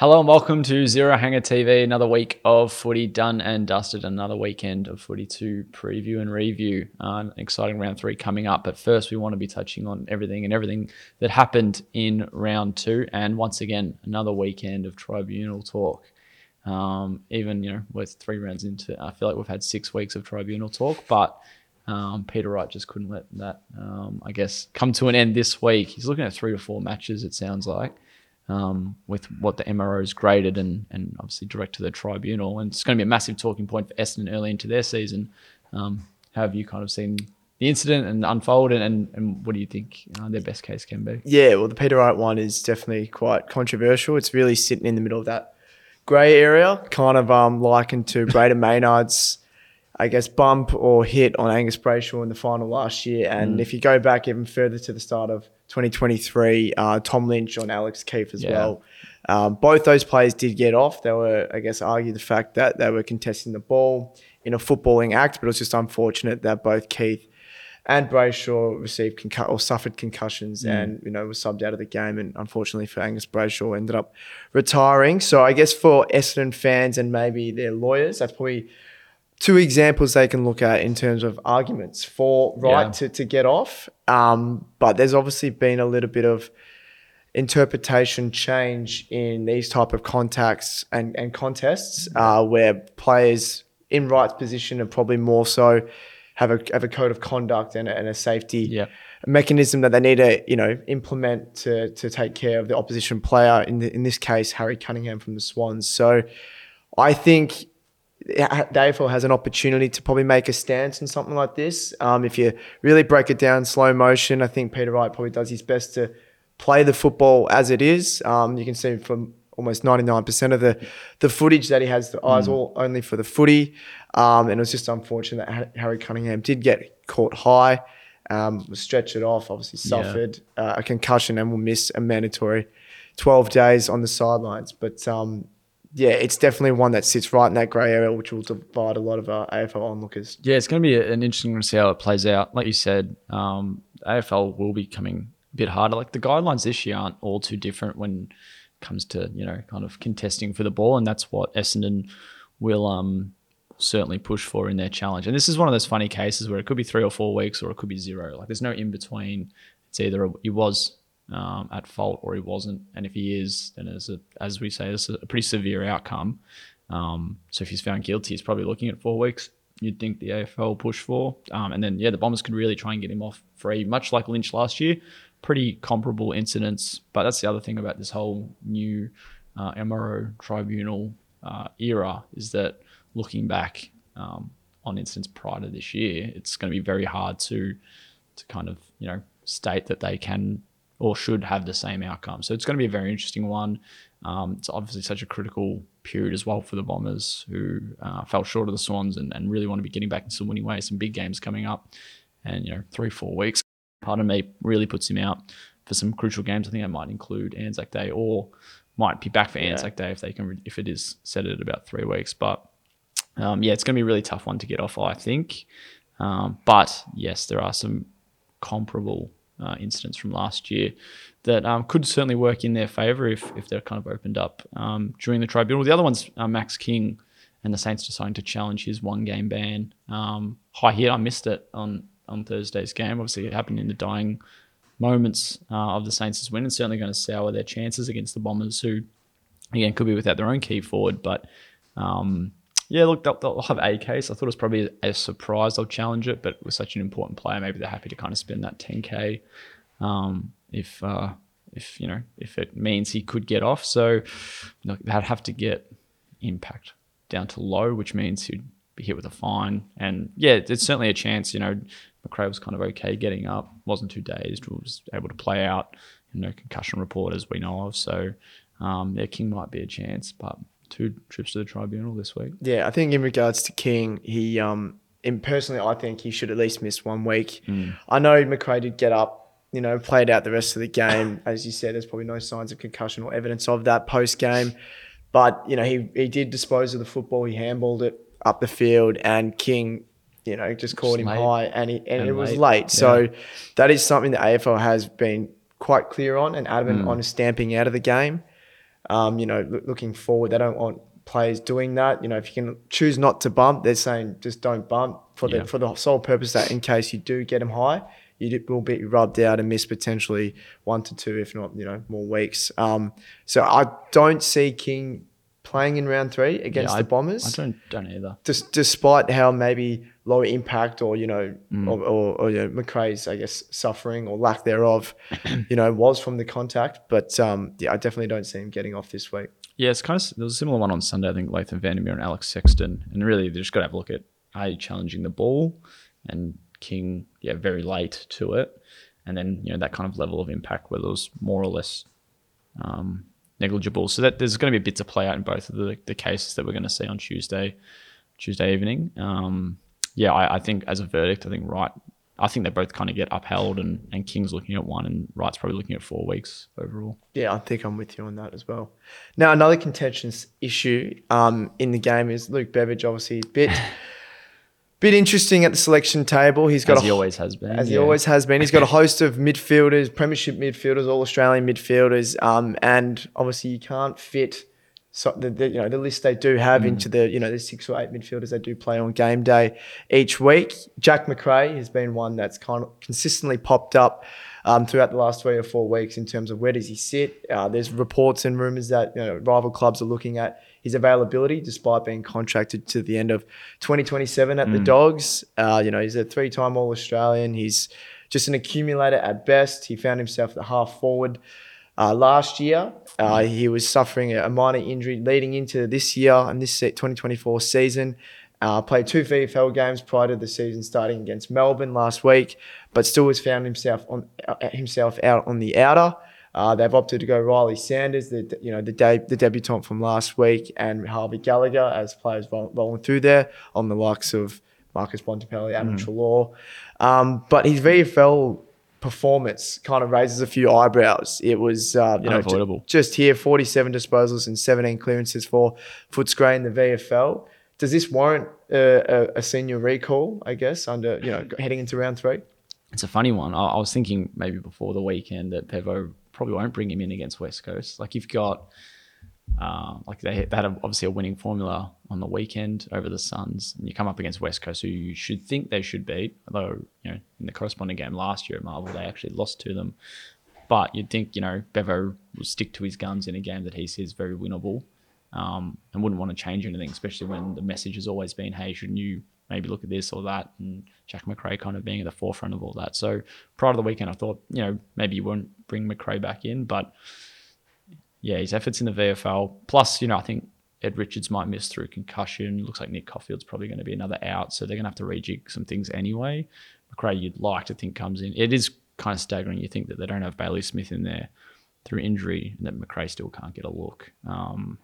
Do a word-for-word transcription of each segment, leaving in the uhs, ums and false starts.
Hello and welcome to Zero Hanger T V. Another week of footy done and dusted. Another weekend of footy to preview and review. Uh, an exciting round three coming up. But first, we want to be touching on everything and everything that happened in round two. And once again, another weekend of tribunal talk. Um, even, you know, we're three rounds into, I feel like we've had six weeks of tribunal talk, but um, Peter Wright just couldn't let that, um, I guess, come to an end this week. He's looking at three to four matches, it sounds like. Um, with what the M R O's graded and, and obviously direct to the tribunal. And it's going to be a massive talking point for Essendon early into their season. Um, how have you kind of seen the incident and unfold and, and, and what do you think uh, their best case can be? Yeah, well, the Peter Wright one is definitely quite controversial. It's really sitting in the middle of that grey area, kind of um, likened to Braden Maynard's, I guess, bump or hit on Angus Brayshaw in the final last year. And mm. if you go back even further to the start of twenty twenty-three, uh, Tom Lynch on Alex Keefe as yeah. well. Um, both those players did get off. They were, I guess, argue the fact that they were contesting the ball in a footballing act, but it was just unfortunate that both Keith and Brayshaw received concu- or suffered concussions mm. and, you know, were subbed out of the game. And unfortunately for Angus Brayshaw, ended up retiring. So I guess for Essendon fans and maybe their lawyers, that's probably two examples they can look at in terms of arguments for right yeah. to, to get off. Um, but there's obviously been a little bit of interpretation change in these type of contacts and, and contests uh, where players in Wright's position are probably more so have a have a code of conduct and a, and a safety yeah. mechanism that they need to, you know, implement to to take care of the opposition player, in the, in this case, Harry Cunningham from the Swans. So I think the A F L has an opportunity to probably make a stance in something like this. Um, if you really break it down slow motion, I think Peter Wright probably does his best to play the football as it is. Um, you can see from almost ninety-nine percent of the, the footage that he has the eyes mm. all only for the footy. Um, and it was just unfortunate that Harry Cunningham did get caught high, um, was stretched it off, obviously suffered yeah. uh, a concussion and will miss a mandatory twelve days on the sidelines. But um, yeah, it's definitely one that sits right in that grey area, which will divide a lot of uh, A F L onlookers. Yeah, it's going to be an interesting to see how it plays out. Like you said, um, A F L will be coming a bit harder. Like the guidelines this year aren't all too different when it comes to, you know, kind of contesting for the ball, and that's what Essendon will um, certainly push for in their challenge. And this is one of those funny cases where it could be three or four weeks or it could be zero. Like there's no in between. It's either he was Um, at fault or he wasn't, and if he is, then as a, as we say, it's a pretty severe outcome. Um, so if he's found guilty, he's probably looking at four weeks. You'd think the A F L push for, um, and then yeah, the Bombers could really try and get him off free, much like Lynch last year. Pretty comparable incidents, but that's the other thing about this whole new uh, M R O tribunal uh, era is that looking back um, on incidents prior to this year, it's going to be very hard to to kind of you know state that they can or should have the same outcome. So it's going to be a very interesting one. Um, it's obviously such a critical period as well for the Bombers, who uh, fell short of the Swans and, and really want to be getting back into some winning ways, some big games coming up. And, you know, three, four weeks, pardon me, really puts him out for some crucial games. I think that might include Anzac Day or might be back for yeah. Anzac Day if they can, if it is set at about three weeks. But um, yeah, it's going to be a really tough one to get off, I think. Um, but yes, there are some comparable Uh, incidents from last year that um, could certainly work in their favour if if they're kind of opened up um, during the tribunal. The other one's uh, Max King and the Saints deciding to challenge his one-game ban. Um, high hit, I missed it on, on Thursday's game. Obviously, it happened in the dying moments uh, of the Saints' win and certainly going to sour their chances against the Bombers, who, again, could be without their own key forward. But, um, yeah, look, they'll, they'll have a case. I thought it was probably a surprise they'll challenge it, but with such an important player, maybe they're happy to kind of spend that ten K um, if, uh, if you know, if it means he could get off. So look, they'd have to get impact down to low, which means he'd be hit with a fine. And yeah, it's certainly a chance. You know, McRae was kind of okay getting up, wasn't too dazed, was able to play out. No concussion report as we know of. So um, yeah, King might be a chance, but two trips to the tribunal this week. Yeah, I think in regards to King, he, um, in personally, I think he should at least miss one week. Mm. I know McRae did get up, you know, played out the rest of the game. As you said, there's probably no signs of concussion or evidence of that post-game. But, you know, he, he did dispose of the football. He handballed it up the field and King, you know, just caught him late. high and, he, and, and it was late. late. Yeah. So that is something the A F L has been quite clear on and adamant mm. on stamping out of the game. Um, you know, loo- looking forward, they don't want players doing that. You know, if you can choose not to bump, they're saying just don't bump for the Yeah. for the sole purpose that in case you do get them high, you do- will be rubbed out and miss potentially one to two, if not you know more weeks. Um, so I don't see King playing in round three Yeah, against I, the Bombers. I don't don't either. Des- despite how maybe low impact or you know Mm. or, or, or you know, McRae's I guess suffering or lack thereof, you know, was from the contact. But um, yeah, I definitely don't see him getting off this week. Yeah, it's kind of there was a similar one on Sunday. I think Lathan Vandermeer and Alex Sexton, and really they just got to have a look at are you challenging the ball, and King, yeah, very late to it, and then you know that kind of level of impact whether it was more or less um, negligible. So that there's going to be a bit to play out in both of the, the cases that we're going to see on Tuesday, Tuesday evening. Um, yeah, I, I think as a verdict, I think Wright, I think they both kind of get upheld, and, and King's looking at one, and Wright's probably looking at four weeks overall. Yeah, I think I'm with you on that as well. Now, another contentious issue um, in the game is Luke Beveridge. Obviously, a bit, bit interesting at the selection table. He's got As a, he always has been. as he yeah. always has been. He's got a host of midfielders, premiership midfielders, all Australian midfielders, um, and obviously you can't fit so the, the you know the list they do have Mm. into the you know the six or eight midfielders they do play on game day each week. Jack McRae has been one that's kind of consistently popped up um, throughout the last three or four weeks in terms of where does he sit. Uh, there's reports and rumours that you know rival clubs are looking at his availability despite being contracted to the end of twenty twenty-seven at the Mm. Dogs. Uh, you know he's a three-time All-Australian. He's just an accumulator at best. He found himself at the half forward. Uh, last year, uh, he was suffering a minor injury leading into this year and this twenty twenty-four season. Uh, played two V F L games prior to the season starting against Melbourne last week, but still has found himself on uh, himself out on the outer. Uh, they've opted to go Riley Sanders, the you know the de- the debutant from last week, and Harvey Gallagher as players roll- rolling through there on the likes of Marcus Bontempelli, Adam Mm. Treloar. Um, but his V F L performance kind of raises a few eyebrows. It was uh, you know ju- Unavoidable. just here forty-seven disposals and seventeen clearances for Footscray in the V F L. Does this warrant a, a, a senior recall? I guess under you know heading into round three. It's a funny one. I, I was thinking maybe before the weekend that Bevo probably won't bring him in against West Coast. Like you've got, uh, like they, they had a, obviously a winning formula on the weekend over the Suns, and you come up against West Coast, who you should think they should beat. Although you know in the corresponding game last year at Marvel, they actually lost to them. But you'd think you know Bevo will stick to his guns in a game that he sees very winnable, um, and wouldn't want to change anything, especially when the message has always been, hey, shouldn't you maybe look at this or that, and Jack McRae kind of being at the forefront of all that. So prior to the weekend, I thought, you know, maybe you wouldn't bring McRae back in, but yeah, his efforts in the V F L, plus, you know, I think Ed Richards might miss through concussion. Looks like Nick Caulfield's probably going to be another out, so they're going to have to rejig some things anyway. McRae, you'd like to think comes in. It is kind of staggering. You think that they don't have Bailey Smith in there through injury, and that McRae still can't get a look. Um,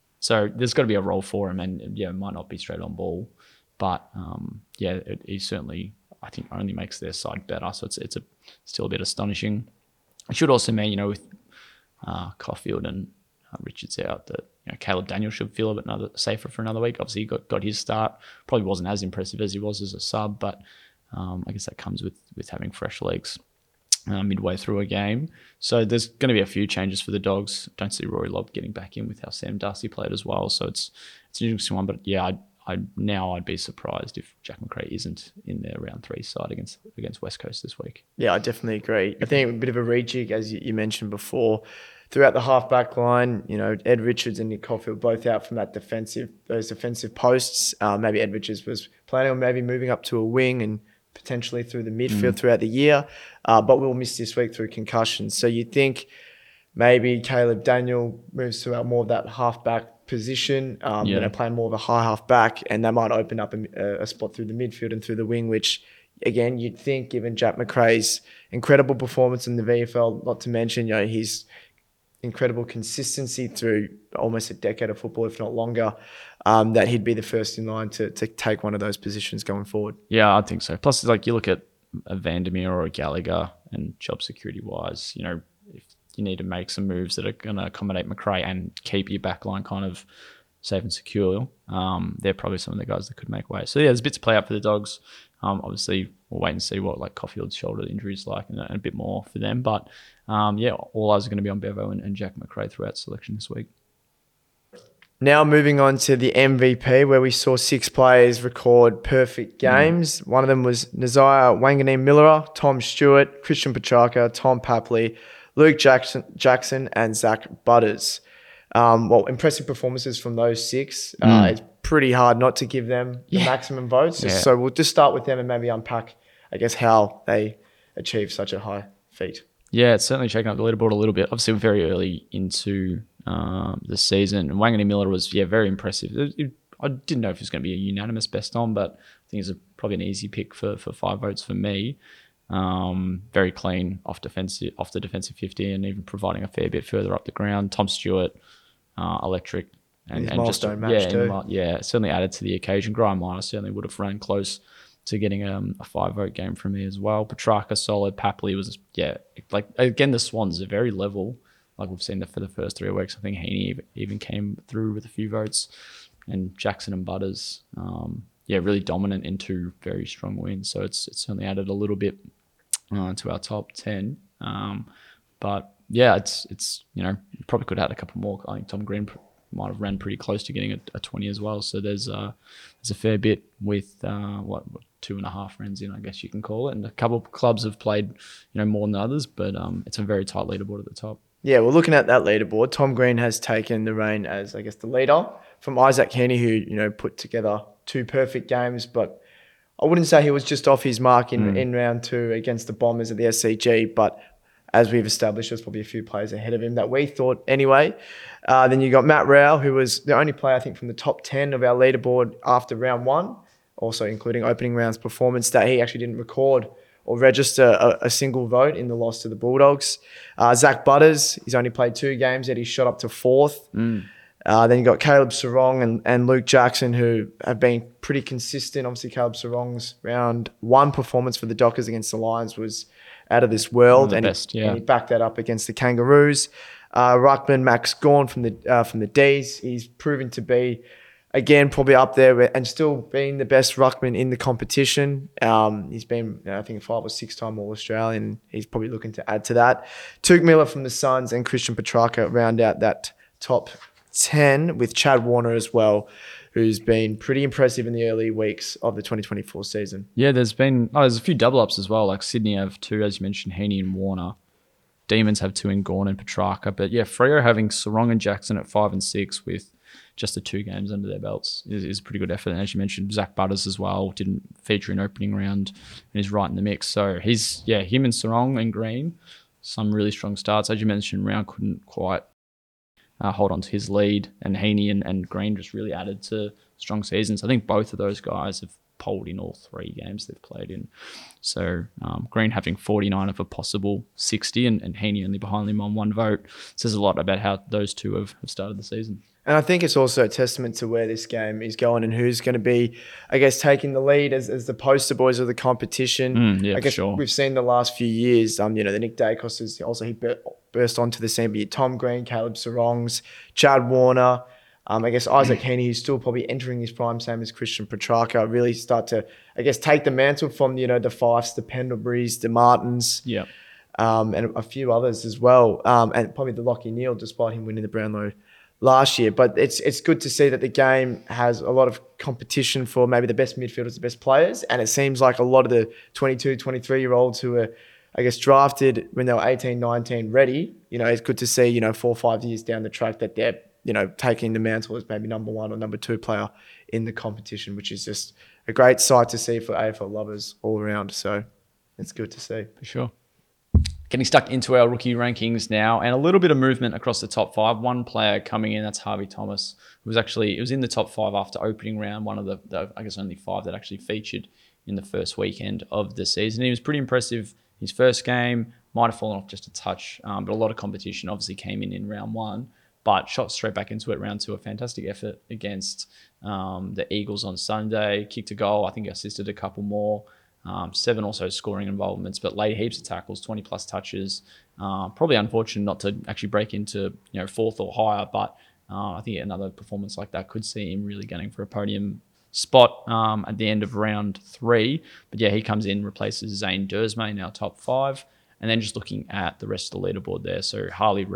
so there's got to be a role for him, and yeah, it might not be straight on ball. But um, yeah, it, he certainly, I think, only makes their side better. So it's it's a still a bit astonishing. It should also mean, you know, with uh, Caulfield and uh, Richards out, that you know Caleb Daniel should feel a bit another, safer for another week. Obviously, he got, got his start. Probably wasn't as impressive as he was as a sub, but um, I guess that comes with with having fresh legs uh, midway through a game. So there's going to be a few changes for the Dogs. Don't see Rory Lobb getting back in with how Sam Darcy played as well. So it's it's an interesting one. But yeah, I. I, now I'd be surprised if Jack McRae isn't in their round three side against against West Coast this week. Yeah, I definitely agree. I think a bit of a rejig, as you, you mentioned before, throughout the half-back line. You know, Ed Richards and Nick Caulfield both out from that defensive those defensive posts. Uh, maybe Ed Richards was planning on maybe moving up to a wing and potentially through the midfield mm. throughout the year, uh, but we'll miss this week through concussions. So you think maybe Caleb Daniel moves to more of that half-back position, um, yeah. you know, playing more of a high half back, and that might open up a, a spot through the midfield and through the wing, which, again, you'd think, given Jack McRae's incredible performance in the V F L, not to mention, you know, his incredible consistency through almost a decade of football, if not longer, um, that he'd be the first in line to to take one of those positions going forward. Yeah, I think so. Plus, like you look at a Vandermeer or a Gallagher, and job security wise, you know, if you need to make some moves that are going to accommodate McRae and keep your backline kind of safe and secure. Um, they're probably some of the guys that could make way. So yeah, there's bits to play up for the Dogs. Um, obviously, we'll wait and see what like Caulfield's shoulder injury is like, and, and a bit more for them. But um, yeah, all eyes are going to be on Bevo and, and Jack McRae throughout selection this week. Now moving on to the M V P, where we saw six players record perfect games. Mm. One of them was Nazaya Wanganeen-Miller, Tom Stewart, Christian Petrarca, Tom Papley, Luke Jackson, Jackson and Zach Butters. Um, well, impressive performances from those six. Mm. Uh, it's pretty hard not to give them the yeah. maximum votes. Yeah. So we'll just start with them and maybe unpack, I guess, how they achieved such a high feat. Yeah, it's certainly shaking up the leaderboard a little bit. Obviously, we're very early into um, the season. And Wanganeen-Miller was, yeah, very impressive. It, it, I didn't know if it was going to be a unanimous best on, but I think it's a, probably an easy pick for, for five votes for me. Um, very clean off defensive, off the defensive fifty, and even providing a fair bit further up the ground. Tom Stewart, uh, electric, and, His and just match yeah, too. In, yeah, certainly added to the occasion. Graham Minor certainly would have ran close to getting um, a five vote game from me as well. Petrarca solid. Papley was yeah, like again the Swans are very level. Like we've seen that for the first three weeks. I think Heaney even came through with a few votes, and Jackson and Butters, um, yeah, really dominant in two very strong wins. So it's it's certainly added a little bit uh, to our top ten. Um, but yeah, it's it's you know probably could have had a couple more. I think Tom Green might have ran pretty close to getting a, a twenty as well. So there's uh, there's a fair bit with uh, what, what two and a half runs in, I guess you can call it. And a couple of clubs have played, you know, more than others, but um, it's a very tight leaderboard at the top. Yeah, well, looking at that leaderboard, Tom Green has taken the reign as, I guess, the leader from Isaac Heaney, who, you know, put together two perfect games, but I wouldn't say he was just off his mark in, mm. in round two against the Bombers at the S C G, but as we've established, there's probably a few players ahead of him that we thought anyway. Uh, then you got Matt Rowell, who was the only player, I think, from the top ten of our leaderboard after round one, also including opening round's performance, that he actually didn't record or register a, a single vote in the loss to the Bulldogs. Uh, Zach Butters, he's only played two games, yet he's shot up to fourth. Mm. Uh, then you got Caleb Sarong and, and Luke Jackson, who have been pretty consistent. Obviously, Caleb Sarong's round one performance for the Dockers against the Lions was out of this world, and, best, he, yeah. and he backed that up against the Kangaroos. Uh, Ruckman Max Gawn from the uh, from the D's, he's proven to be, again, probably up there with, and still being the best ruckman in the competition. Um, he's been, you know, I think, five or six time All Australian. He's probably looking to add to that. Tuke Miller from the Suns and Christian Petrarca round out that top ten, with Chad Warner as well, who's been pretty impressive in the early weeks of the twenty twenty-four season. Yeah, there's been oh, there's a few double ups as well. Like Sydney have two, as you mentioned, Heaney and Warner. Demons have two in Gawn and Petrarca. But yeah, Freo having Sarong and Jackson at five and six with just the two games under their belts is, is a pretty good effort. And as you mentioned, Zach Butters as well didn't feature in opening round and is right in the mix. So he's, yeah, him and Sarong and Green, some really strong starts. As you mentioned, Round couldn't quite uh, hold on to his lead, and Heaney and, and Green just really added to strong seasons. I think both of those guys have polled in all three games they've played in. So um, Green having forty-nine of a possible sixty, and, and Heaney only behind him on one vote says a lot about how those two have, have started the season. And I think it's also a testament to where this game is going and who's going to be, I guess, taking the lead as, as the poster boys of the competition. Mm, yeah, I guess sure. We've seen the last few years, um, you know, the Nick Dacos is also, he burst onto the scene, but Tom Green, Caleb Sarongs, Chad Warner, um, I guess Isaac Heaney, who's still probably entering his prime, same as Christian Petrarca, really start to, I guess, take the mantle from, you know, the Fifes, the Pendleburys, the Martins. Yeah. Um, and a few others as well. Um, and probably the Lockie Neal, despite him winning the Brownlow last year. But it's it's good to see that the game has a lot of competition for maybe the best midfielders, the best players. And it seems like a lot of the twenty-two, twenty-three-year-olds who were, I guess, drafted when they were eighteen, nineteen ready, you know, it's good to see, you know, four or five years down the track that they're, you know, taking the mantle as maybe number one or number two player in the competition, which is just a great sight to see for A F L lovers all around. So it's good to see. For sure. Getting stuck into our rookie rankings now, and a little bit of movement across the top five. One player coming in, that's Harvey Thomas, who was actually, it was in the top five after opening round, one of the, the, I guess, only five that actually featured in the first weekend of the season. He was pretty impressive. His first game might have fallen off just a touch, um, but a lot of competition obviously came in in round one, but shot straight back into it round two. A fantastic effort against um, the Eagles on Sunday. Kicked a goal. I think assisted a couple more. Um, seven also scoring involvements, but laid heaps of tackles, twenty plus touches. Uh, probably unfortunate not to actually break into, you know, fourth or higher, but uh, I think another performance like that could see him really gunning for a podium spot um, at the end of round three. But yeah, he comes in, replaces Zane Dursme in our top five. And then just looking at the rest of the leaderboard there, so Harley Reid,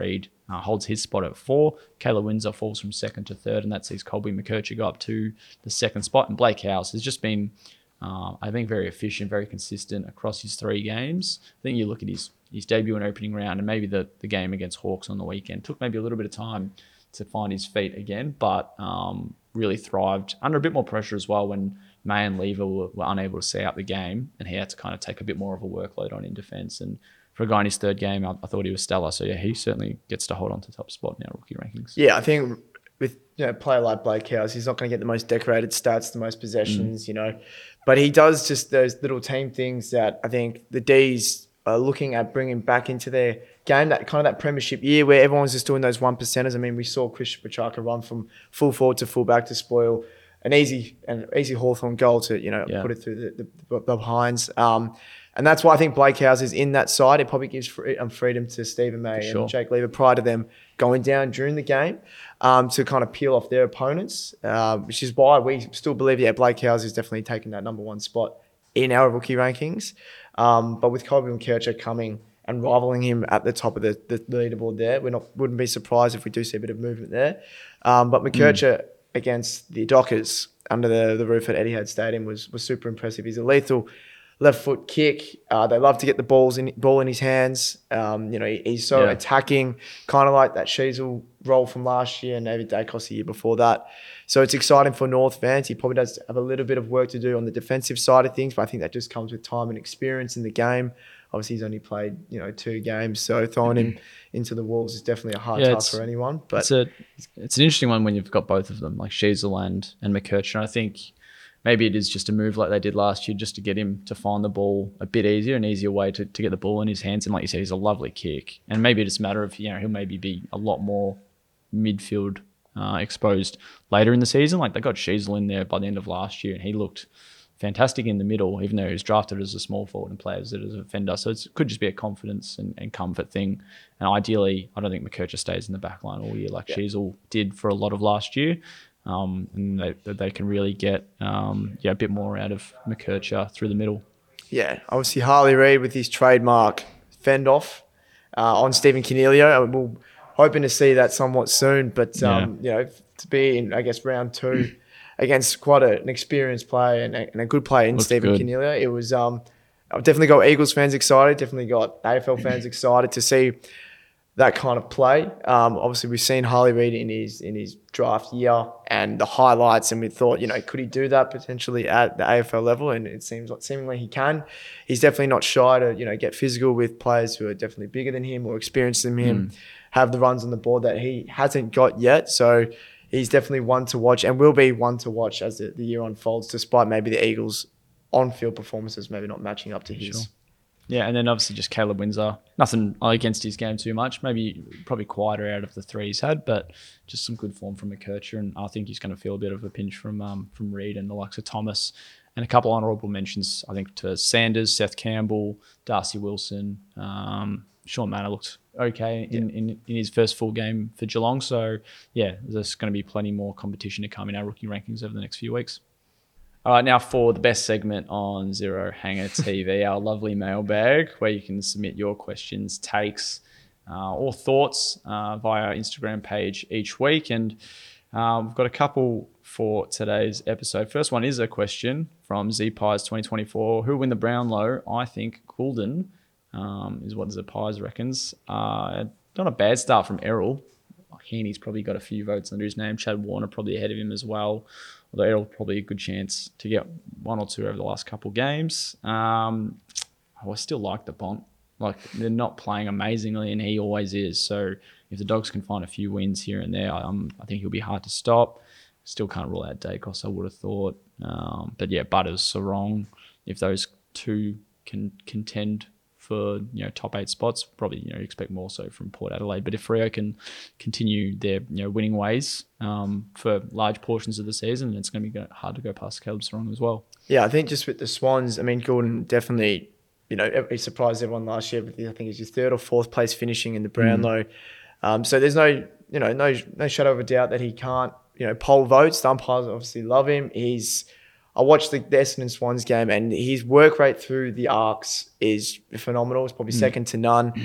uh, holds his spot at four. Kayla Windsor falls from second to third, and that sees Colby McKercher go up to the second spot. And Blake House has just been, uh, I think, very efficient, very consistent across his three games. I think you look at his his debut and opening round, and maybe the, the game against Hawks on the weekend took maybe a little bit of time to find his feet again, but um, really thrived under a bit more pressure as well when May and Lever were, were unable to see out the game, and he had to kind of take a bit more of a workload on in defence. And for a guy in his third game, I, I thought he was stellar. So yeah, he certainly gets to hold on to top spot in our rookie rankings. Yeah, I think with you know a player like Blake House, he's not going to get the most decorated stats, the most possessions, mm. you know, but he does just those little team things that I think the D's are looking at bringing back into their game, that kind of that premiership year where everyone's just doing those one percenters. I mean, we saw Christian Petrarca run from full forward to full back to spoil an easy an easy Hawthorn goal to, you know, yeah. put it through the, the, the behinds. Um, and that's why I think Blake House is in that side. It probably gives free, um, freedom to Stephen May For and sure. Jake Lever prior to them going down during the game um, to kind of peel off their opponents, uh, which is why we still believe, yeah, Blake House is definitely taking that number one spot in our rookie rankings. Um, but with Colby McKercher coming and rivaling him at the top of the, the leaderboard there, we not wouldn't be surprised if we do see a bit of movement there. Um, but McKercher mm. against the Dockers under the, the roof at Etihad Stadium was was super impressive. He's a lethal left foot kick. Uh, they love to get the balls in ball in his hands. Um, you know, he, he's so yeah. attacking, kind of like that Sheasel role from last year and David Dacos the year before that. So it's exciting for North fans. He probably does have a little bit of work to do on the defensive side of things, but I think that just comes with time and experience in the game. Obviously, he's only played, you know, two games, so throwing him into the Wolves is definitely a hard yeah, task for anyone. But it's a it's an interesting one when you've got both of them, like Sheasel and and McKercher. I think maybe it is just a move like they did last year, just to get him to find the ball a bit easier, an easier way to, to get the ball in his hands. And like you said, he's a lovely kick, and maybe it's a matter of, you know, he'll maybe be a lot more midfield uh, exposed later in the season. Like they got Sheasel in there by the end of last year, and he looked fantastic in the middle, even though he was drafted as a small forward and plays it as a defender. So it's, it could just be a confidence and, and comfort thing. And ideally, I don't think McKercher stays in the back line all year like yeah. Sheasel did for a lot of last year. Um, and they, they can really get um, yeah a bit more out of McKercher through the middle. Yeah, obviously Harley Reid with his trademark fend off uh, on Stephen Coniglio. We're hoping to see that somewhat soon, but um, yeah. you know, to be in, I guess, round two against quite a, an experienced player and a, and a good player in Looks Stephen good. Coniglio. It was um, I've definitely got Eagles fans excited, definitely got A F L fans excited to see that kind of play. Um, obviously, we've seen Harley Reid in his in his draft year and the highlights, and we thought, you know, could he do that potentially at the A F L level? And it seems like seemingly he can. He's definitely not shy to, you know, get physical with players who are definitely bigger than him or experienced than him, mm. have the runs on the board that he hasn't got yet. So he's definitely one to watch and will be one to watch as the, the year unfolds, despite maybe the Eagles' on-field performances maybe not matching up to his. Sure. Yeah, and then obviously just Caleb Windsor. Nothing against his game too much. Maybe probably quieter out of the three he's had, but just some good form from McKercher. And I think he's going to feel a bit of a pinch from um, from Reid and the likes of Thomas. And a couple honourable mentions, I think, to Sanders, Seth Campbell, Darcy Wilson. Um, Sean Manor looked okay in, yeah. in, in his first full game for Geelong. So, yeah, there's going to be plenty more competition to come in our rookie rankings over the next few weeks. All right, now for the best segment on Zero Hanger T V, our lovely mailbag, where you can submit your questions, takes, uh, or thoughts uh, via our Instagram page each week. And uh, we've got a couple for today's episode. First one is a question from Z Pies twenty twenty-four. Who will win the Brownlow? I think Goulden um, is what Z Pies reckons. Uh, not a bad start from Errol. Heaney's probably got a few votes under his name. Chad Warner probably ahead of him as well. Although Errol probably a good chance to get one or two over the last couple of games. Um, oh, I still like the Bont. Like, they're not playing amazingly, and he always is. So if the Dogs can find a few wins here and there, um, I think he'll be hard to stop. Still can't rule out Dacos, I would have thought. Um, but yeah, Butters, Sarong, if those two can contend for, you know, top eight spots, probably, you know, expect more so from Port Adelaide. But if Freo can continue their, you know, winning ways um, for large portions of the season, it's going to be hard to go past Caleb Sarong as well. Yeah, I think just with the Swans, I mean, Goulden definitely, you know, he surprised everyone last year with, I think it's his third or fourth place finishing in the Brownlow. Mm. Um, so there's no, you know, no no shadow of a doubt that he can't, you know, poll votes. The umpires obviously love him. He's I watched the, the Essendon Swans game, and his work rate through the arcs is phenomenal. It's probably mm. second to none.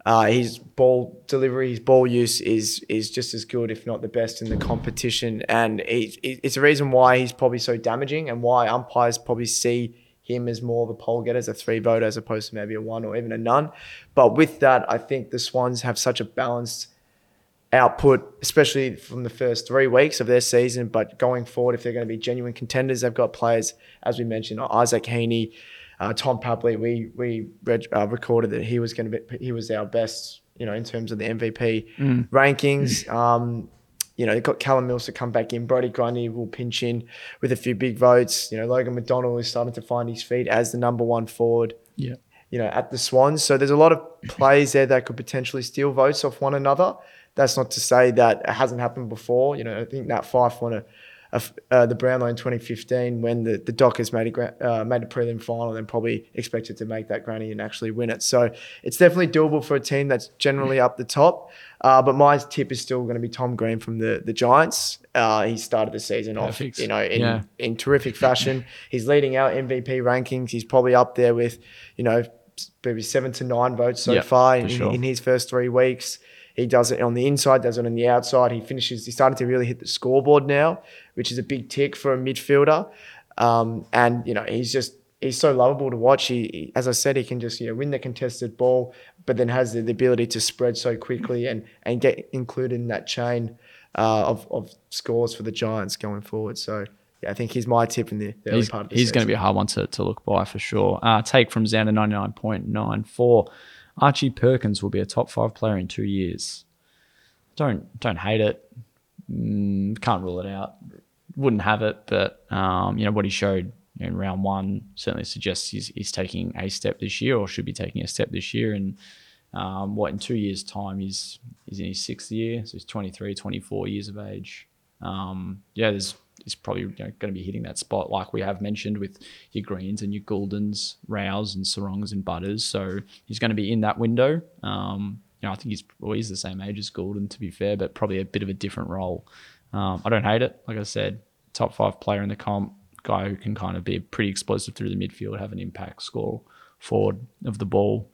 Uh, his ball delivery, his ball use is is just as good, if not the best, in the competition. And he, it's a reason why he's probably so damaging and why umpires probably see him as more of a pole getter, as a three voter, as opposed to maybe a one or even a none. But with that, I think the Swans have such a balanced output, especially from the first three weeks of their season. But going forward, if they're going to be genuine contenders, they've got players, as we mentioned, Isaac Heaney, uh, Tom Papley. We we read, uh, recorded that he was going to be he was our best, you know, in terms of the M V P Mm. rankings. Um, you know, they've got Callum Mills to come back in. Brodie Grundy will pinch in with a few big votes. You know, Logan McDonald is starting to find his feet as the number one forward. Yeah. You know, at the Swans. So there's a lot of plays there that could potentially steal votes off one another. That's not to say that it hasn't happened before. You know, I think Nat Fyfe won a, a, uh, the Brownlow in twenty fifteen when the, the Dockers made a gra- uh, made a prelim final, and then probably expected to make that granny and actually win it. So it's definitely doable for a team that's generally up the top. Uh, but my tip is still going to be Tom Green from the the Giants. Uh, he started the season Perfect. off, you know, in, Yeah. in terrific fashion. He's leading our M V P rankings. He's probably up there with, you know, maybe seven to nine votes so Yeah, far for in, sure. in his first three weeks. He does it on the inside, does it on the outside. He finishes, he's starting to really hit the scoreboard now, which is a big tick for a midfielder. Um, and, you know, he's just, he's so lovable to watch. He, he- as I said, he can just, you know, win the contested ball, but then has the, the ability to spread so quickly and, and get included in that chain uh, of, of scores for the Giants going forward. So, yeah, I think he's my tip in the, the early He's, part of the he's season. going to be a hard one to, to look by for sure. Uh, take from Xander ninety-nine point nine four. Archie Perkins will be a top five player in two years. Don't don't hate it. Mm, can't rule it out. Wouldn't have it, but um, you know what he showed in round one certainly suggests he's, he's taking a step this year, or should be taking a step this year. And um, what in two years' time he's he's in his sixth year, so he's twenty-three, twenty-four years of age. Um, yeah, there's he's probably, you know, going to be hitting that spot like we have mentioned with your Greens and your Gouldens, Rouse and Sarongs and Butters. So he's going to be in that window. Um, you know, I think he's well, he's the same age as Goulden, to be fair, but probably a bit of a different role. Um, I don't hate it. Like I said, top five player in the comp, guy who can kind of be pretty explosive through the midfield, have an impact, score forward of the ball.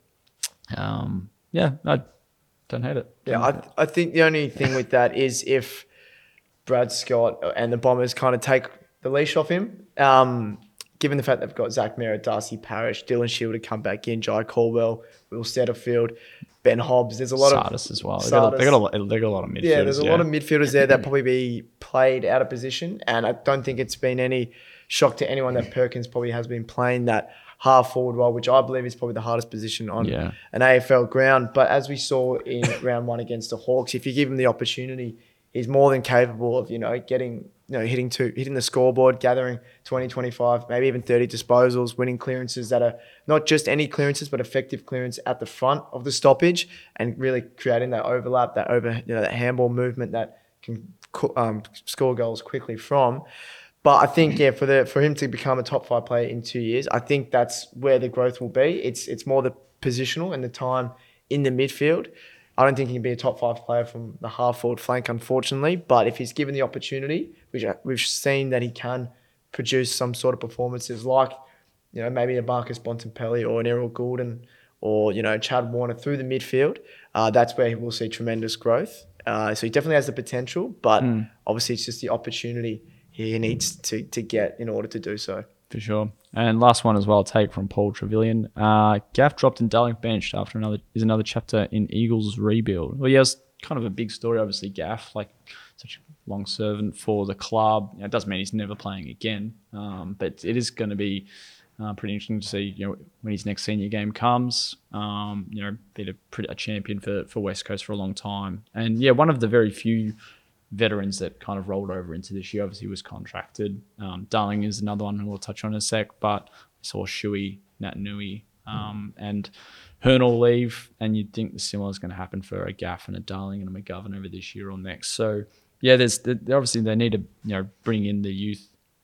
Um, yeah, I don't hate it. Yeah, I, I think the only thing with that is if Brad Scott and the Bombers kind of take the leash off him, um, given the fact they've got Zach Merritt, Darcy Parish, Dylan Shield to come back in, Jai Caldwell, Will Setterfield, Ben Hobbs. There's a lot of Sardis as well. They got, a, they, got a, lot- they got a lot of midfielders. yeah, there's a lot of midfielders there that probably be played out of position, and I don't think it's been any shock to anyone that Perkins probably has been playing that half forward role, which I believe is probably the hardest position on Yeah. an A F L ground. But as we saw in round one against the Hawks, if you give him the opportunity, he's more than capable of, you know, getting, you know, hitting to hitting the scoreboard, gathering twenty, twenty-five, maybe even thirty disposals, winning clearances that are not just any clearances, but effective clearance at the front of the stoppage, and really creating that overlap, that over, you know, that handball movement that can um, score goals quickly from. But I think, yeah, for the for him to become a top five player in two years, I think that's where the growth will be. It's it's more the positional and the time in the midfield. I don't think he can be a top five player from the half forward flank, unfortunately. But if he's given the opportunity, which we've seen that he can produce some sort of performances like, you know, maybe a Marcus Bontempelli or an Errol Goulden or, you know, Chad Warner through the midfield, uh, that's where he will see tremendous growth. Uh, so he definitely has the potential, but Mm. obviously it's just the opportunity he needs to to get in order to do so. For sure. And last one as well, take from Paul Trevelyan. Uh, Gaff dropped and Darling benched after another is another chapter in Eagles rebuild. Well, yeah, it's kind of a big story, obviously. Gaff, like such a long servant for the club. You know, it doesn't mean he's never playing again, um, but it is going to be uh, pretty interesting to see, you know, when his next senior game comes. Um, you know, been a, pretty, a champion for for West Coast for a long time, and yeah, one of the very few veterans that kind of rolled over into this year. Obviously was contracted. Um, Darling is another one who we'll touch on in a sec, but I saw Shuey, Natanui, um, mm. and Hernal leave, and you'd think the similar is going to happen for a Gaff and a Darling and a McGovern over this year or next. So yeah, there's obviously they need to, you know, bring in the youth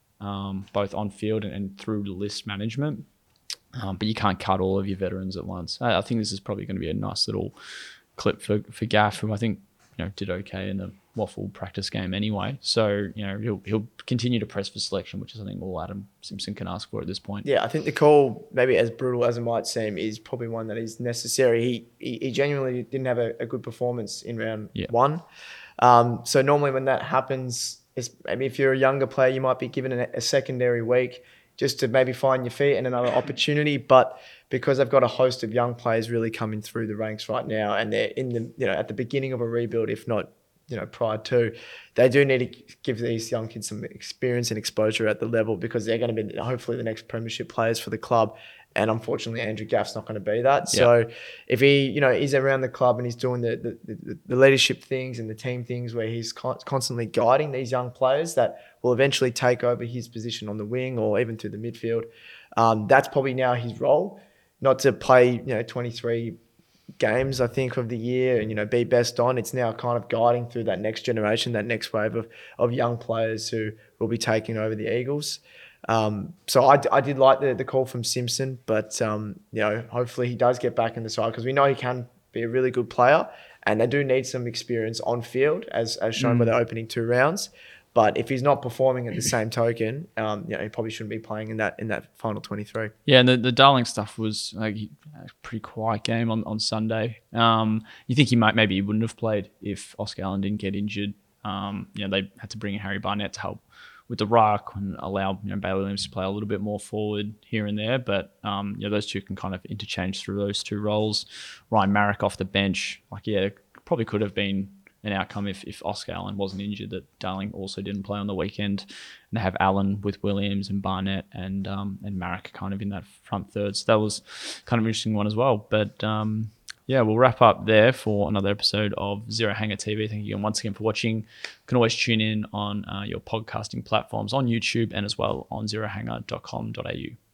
um, both on field and, and through list management, um, but you can't cut all of your veterans at once. I, I think this is probably going to be a nice little clip for for Gaff, who I think you know, did okay in the waffle practice game anyway. So, you know, he'll he'll continue to press for selection, which is I think all Adam Simpson can ask for at this point. Yeah, I think the call, maybe as brutal as it might seem, is probably one that is necessary. He he, he genuinely didn't have a, a good performance in round Yeah. one. Um, so normally when that happens, it's, maybe if you're a younger player, you might be given a, a secondary week just to maybe find your feet and another opportunity. But because they've got a host of young players really coming through the ranks right now, and they're in the you know at the beginning of a rebuild, if not you know prior to, they do need to give these young kids some experience and exposure at the level, because they're going to be hopefully the next premiership players for the club. And unfortunately, Andrew Gaff's not going to be that. Yeah. So if he, you know, is around the club and he's doing the the, the, the leadership things and the team things where he's con- constantly guiding these young players that will eventually take over his position on the wing or even through the midfield, um, that's probably now his role. Not to play, you know, twenty-three games, I think, of the year and, you know, be best on. It's now kind of guiding through that next generation, that next wave of, of young players who will be taking over the Eagles. Um, so I, I did like the, the call from Simpson, but, um, you know, hopefully he does get back in the side, because we know he can be a really good player, and they do need some experience on field, as, as shown Mm. by the opening two rounds. But if he's not performing at the same token, um, you know, he probably shouldn't be playing in that in that final twenty-three. Yeah, and the, the Darling stuff was like a pretty quiet game on, on Sunday. Um, you think he might maybe he wouldn't have played if Oscar Allen didn't get injured. Um, you know, they had to bring in Harry Barnett to help with the ruck and allow you know Bailey Williams to play a little bit more forward here and there. But um, you know, those two can kind of interchange through those two roles. Ryan Marrick off the bench, like yeah, probably could have been an outcome if, if Oscar Allen wasn't injured, that Darling also didn't play on the weekend. And they have Allen with Williams and Barnett and um, and Marrick kind of in that front third. So that was kind of an interesting one as well. But um, yeah, we'll wrap up there for another episode of Zero Hanger T V. Thank you again once again for watching. You can always tune in on uh, your podcasting platforms on YouTube and as well on zero hanger dot com dot a u.